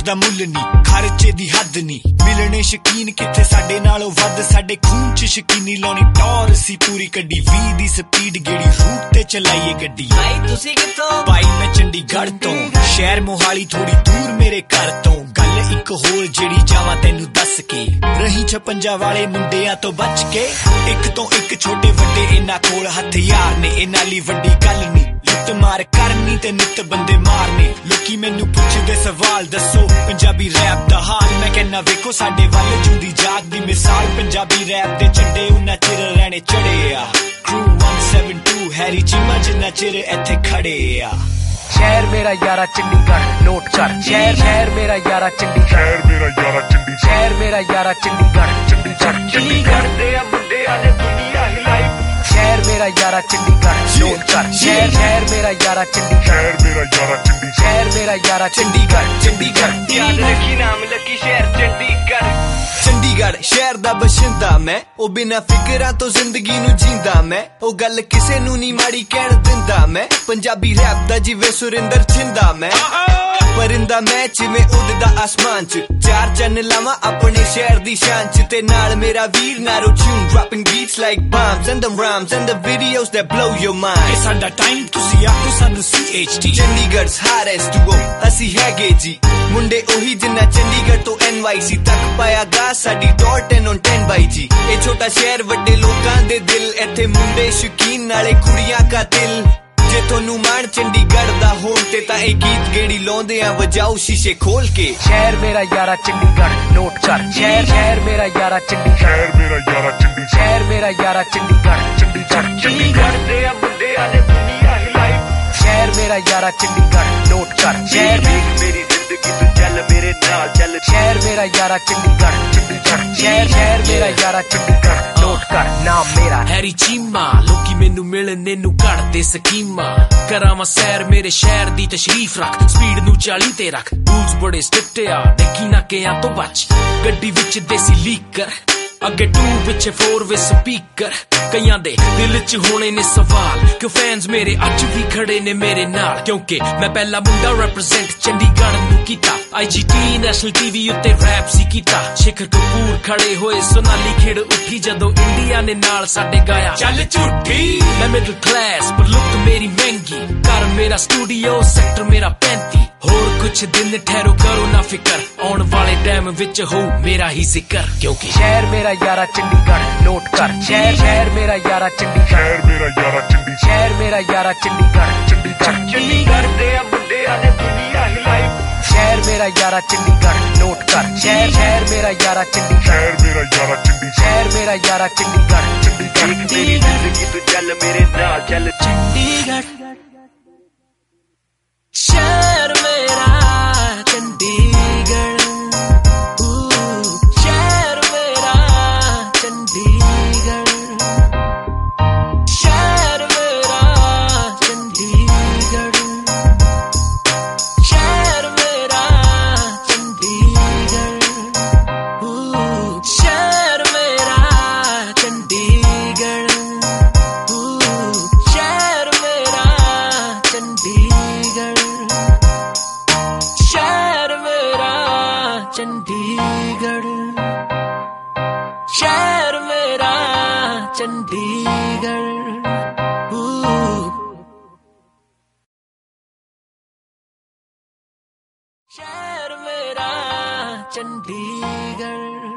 दा मुल नी, खर्चे दी हद नी, मिलने शकीन किथे साडे नालों वध, साडे खून च शकीनी लाउणी टॉर सी पूरी कड्डी, 20 दी स्पीड गेड़ी रूट ते चलाईए गड्डी। भाई तुसी कित्थों? भाई मैं चंडीगढ़ तो, शहर मोहाली थोड़ी दूर मेरे घर तो, गल इक होर जेड़ी जावां तैनू दस के, रही 56 वाले मुंडियां तो बच के, एक तो एक छोटे वड्डे इन्हां कोल हथियार ने, इन्हां लई वड्डी गल नी, लुट मार करनी ते नित बंदे मारने। लोकी मैनू पुछदे सवाल दसो पंजाबी रैप दा हाल, मैं कहना वेखो साडे वल जुंदी जाग दी मिसाल, पंजाबी रैप दे झंडे उन्ना चिर रहने चढ़े आ, क्रू 172 हैरी चीमा जिन्ना चिर इत्थे खड़े आ। शहर मेरा यारा चंडीगढ़ नोट कर, शहर मेरा यारा चंडीगढ़, शहर मेरा यारा चंडीगढ़, शहर मेरा यारा चंडीगढ़, चंडीगढ़ दे मुंडे आले दुनिया हिलाई, शहर मेरा यारा चंडीगढ़ नोट कर, शहर मेरा यारा चंडीगढ़, शहर मेरा यारा चंडीगढ़, शहर मेरा यारा चंडीगढ़, चंडीगढ़ याद रखी नाम लकी शहर चंडीगढ़। चंडीगढ़ शहर दा बशिंदा मैं, ओ बिना फिकरां तो जिंदगी नू जींदा मैं, ओ गल किसे नू नी माड़ी कहण दिंदा मैं, पंजाबी रैप दा जिवें सुरिंदर छिंदा मैं, परिंदा मैं जिवें उड़दा आसमान च, चार चन्न लावां अपने शहर दी शान च, ते नाल मेरा वीर नारो tune dropping beats like bombs and the rhymes and the videos that blow your mind। ये साडा टाइम तुसी आखो सानू CHT, चंडीगढ़'s hottest duo असी हैगे जी, मुंडे ओही जिन्ना चंडीगढ़ तो NYC तक पाया गा साडी टॉर 10 on 10 बाई जी। ये छोटा शहर वड्डे लोकां दे दिल, इत्थे मुंडे शौकीन नाले कुड़ियां का दिल, जे थोनू मान चंडीगढ़ दा होण ते तां ए गीत गेड़ी लाउंदे आ वजाओ शीशे खोल के। शहर मेरा यारा चंडीगढ़ नोट कर, शहर मेरा यारा चंडीगढ़, शहर मेरा यारा चंडीगढ़, शहर मेरा यारा चंडीगढ़, चंडीगढ़ दे मुंडे आले दुनिया हिलाई, शहर मेरा यारा चंडीगढ़ नोट कर, शहर मेरी जिंदगी तू चल मेरे नाल चल, शहर मेरा यारा चंडीगढ़, शहर मेरा यारा चंडीगढ़ नोट कर, नाम मेरा हैरी चीमा, लोकी मैनू मिलने नू घड़दे स्कीमा, करावां सैर मेरे शहर दी तशरीफ रख, स्पीड नू 40 ते रख, रूल्स बड़े स्ट्रिक्ट आ देखी ना केयां तो बच, गड्डी विच देसी लीकर, अगे 2 पिछे 4 वे स्पीकर, कईयां दे दिल च होने ने सवाल, क्यों फैंस मेरे अज भी खड़े ने मेरे नाल, क्योंकि मैं पहला मुंडा रिप्रेजेंट चंडीगढ़ नू कीता, IGT नेशनल टीवी उत्ते रैप सी कीता, शिखर कपूर खड़े होए सोनाली खिड़ उठी जदों इंडिया ने नाल साडे गाया चल झूठी। मैं मिडिल क्लास पर लुक मेरी महंगी, घर मेरा स्टूडियो सेक्टर मेरा 35, होर कुछ दिन ठहरो करो ना फिकर, आउण वाले टाइम विच हो मेरा ही जिक्र, क्योंकि शहर मेरा यारा चंडीगढ़ नोट कर, शहर मेरा यारा चंडीगढ़, शहर मेरा यारा चंडीगढ़, शहर मेरा यारा चंडीगढ़, चंडीगढ़ दे मुंडे आले दुनिया हिलाई, शहर मेरा यारा चंडीगढ़ नोट कर, शहर मेरा यारा चंडीगढ़, शहर मेरा यारा चंडीगढ़, शहर मेरा यारा चंडीगढ़, मेरी जिंदगी तू चल मेरे नाल चल, चंडीगढ़ शहर मेरा चंडीगढ़, शहर मेरा चंडीगढ़, शहर मेरा चंडीगढ़, शहर मेरा चंडीगढ़, शहर मेरा चंडीगढ़, शहर मेरा चंडीगढ़, शहर मेरा चंडीगढ़, शहर मेरा चंडीगढ़। शहर मेरा चंडीगढ़।